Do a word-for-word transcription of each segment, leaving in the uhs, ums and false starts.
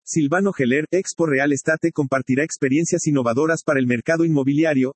Silvano Geller, Expo Real Estate compartirá experiencias innovadoras para el mercado inmobiliario.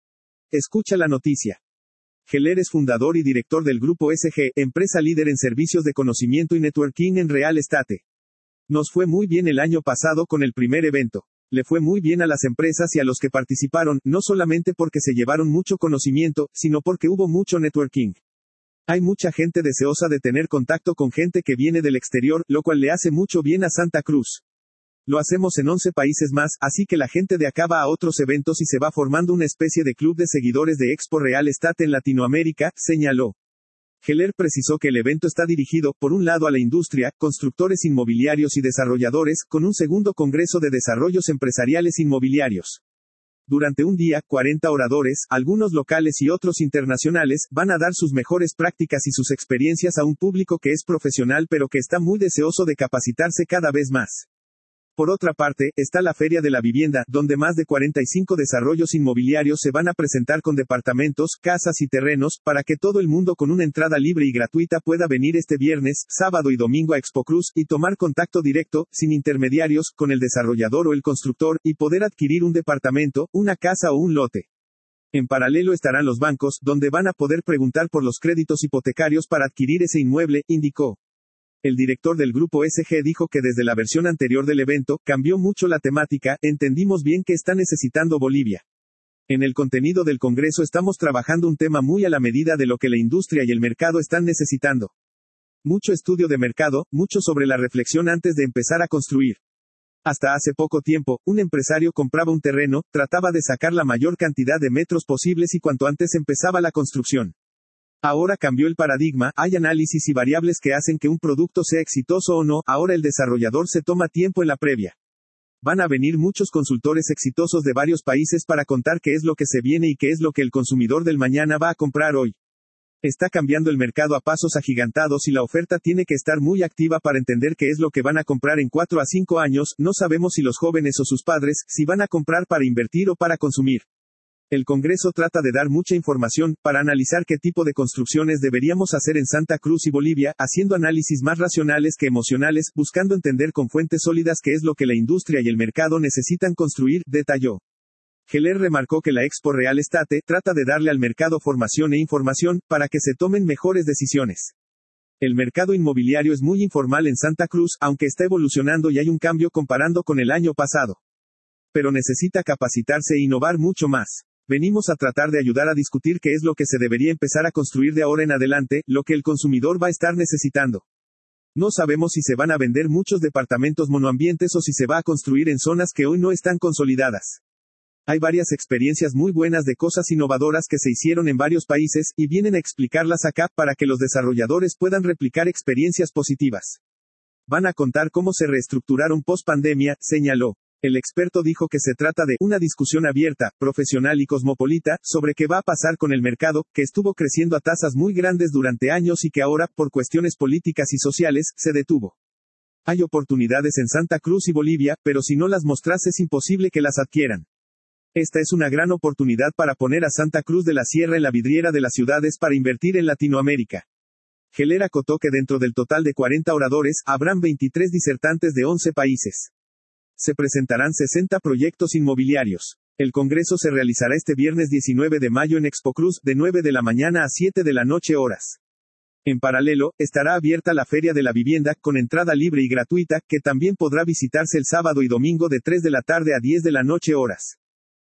Escucha la noticia. Geller es fundador y director del Grupo S G, empresa líder en servicios de conocimiento y networking en real estate. Nos fue muy bien el año pasado con el primer evento. Le fue muy bien a las empresas y a los que participaron, no solamente porque se llevaron mucho conocimiento, sino porque hubo mucho networking. Hay mucha gente deseosa de tener contacto con gente que viene del exterior, lo cual le hace mucho bien a Santa Cruz. Lo hacemos en once países más, así que la gente de acá va a otros eventos y se va formando una especie de club de seguidores de Expo Real Estate en Latinoamérica, señaló. Geller precisó que el evento está dirigido, por un lado a la industria, constructores inmobiliarios y desarrolladores, con un segundo congreso de desarrollos empresariales inmobiliarios. Durante un día, cuarenta oradores, algunos locales y otros internacionales, van a dar sus mejores prácticas y sus experiencias a un público que es profesional pero que está muy deseoso de capacitarse cada vez más. Por otra parte, está la Feria de la Vivienda, donde más de cuarenta y cinco desarrollos inmobiliarios se van a presentar con departamentos, casas y terrenos, para que todo el mundo con una entrada libre y gratuita pueda venir este viernes, sábado y domingo a Expo Cruz, y tomar contacto directo, sin intermediarios, con el desarrollador o el constructor, y poder adquirir un departamento, una casa o un lote. En paralelo estarán los bancos, donde van a poder preguntar por los créditos hipotecarios para adquirir ese inmueble, indicó. El director del Grupo S G dijo que desde la versión anterior del evento, cambió mucho la temática, entendimos bien que está necesitando Bolivia. En el contenido del Congreso estamos trabajando un tema muy a la medida de lo que la industria y el mercado están necesitando. Mucho estudio de mercado, mucho sobre la reflexión antes de empezar a construir. Hasta hace poco tiempo, un empresario compraba un terreno, trataba de sacar la mayor cantidad de metros posibles y cuanto antes empezaba la construcción. Ahora cambió el paradigma, hay análisis y variables que hacen que un producto sea exitoso o no, ahora el desarrollador se toma tiempo en la previa. Van a venir muchos consultores exitosos de varios países para contar qué es lo que se viene y qué es lo que el consumidor del mañana va a comprar hoy. Está cambiando el mercado a pasos agigantados y la oferta tiene que estar muy activa para entender qué es lo que van a comprar en cuatro a cinco años, no sabemos si los jóvenes o sus padres, si van a comprar para invertir o para consumir. El Congreso trata de dar mucha información, para analizar qué tipo de construcciones deberíamos hacer en Santa Cruz y Bolivia, haciendo análisis más racionales que emocionales, buscando entender con fuentes sólidas qué es lo que la industria y el mercado necesitan construir, detalló. Geller remarcó que la Expo Real Estate trata de darle al mercado formación e información, para que se tomen mejores decisiones. El mercado inmobiliario es muy informal en Santa Cruz, aunque está evolucionando y hay un cambio comparando con el año pasado. Pero necesita capacitarse e innovar mucho más. Venimos a tratar de ayudar a discutir qué es lo que se debería empezar a construir de ahora en adelante, lo que el consumidor va a estar necesitando. No sabemos si se van a vender muchos departamentos monoambientes o si se va a construir en zonas que hoy no están consolidadas. Hay varias experiencias muy buenas de cosas innovadoras que se hicieron en varios países, y vienen a explicarlas acá, para que los desarrolladores puedan replicar experiencias positivas. Van a contar cómo se reestructuraron post-pandemia, señaló. El experto dijo que se trata de una discusión abierta, profesional y cosmopolita, sobre qué va a pasar con el mercado, que estuvo creciendo a tasas muy grandes durante años y que ahora, por cuestiones políticas y sociales, se detuvo. Hay oportunidades en Santa Cruz y Bolivia, pero si no las mostras es imposible que las adquieran. Esta es una gran oportunidad para poner a Santa Cruz de la Sierra en la vidriera de las ciudades para invertir en Latinoamérica. Geller acotó que dentro del total de cuarenta oradores, habrán veintitrés disertantes de once países. Se presentarán sesenta proyectos inmobiliarios. El Congreso se realizará este viernes diecinueve de mayo en Expo Cruz, de nueve de la mañana a siete de la noche horas. En paralelo, estará abierta la Feria de la Vivienda, con entrada libre y gratuita, que también podrá visitarse el sábado y domingo de tres de la tarde a diez de la noche horas.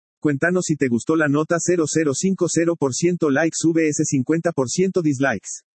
Cuéntanos si te gustó la nota. Cero cero cinco cero por ciento likes vs cincuenta por ciento dislikes.